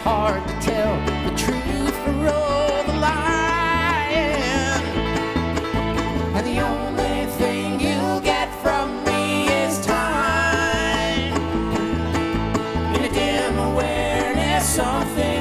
hard to tell the truth or all the lying. And the only thing you'll get from me is time. In a dim awareness, something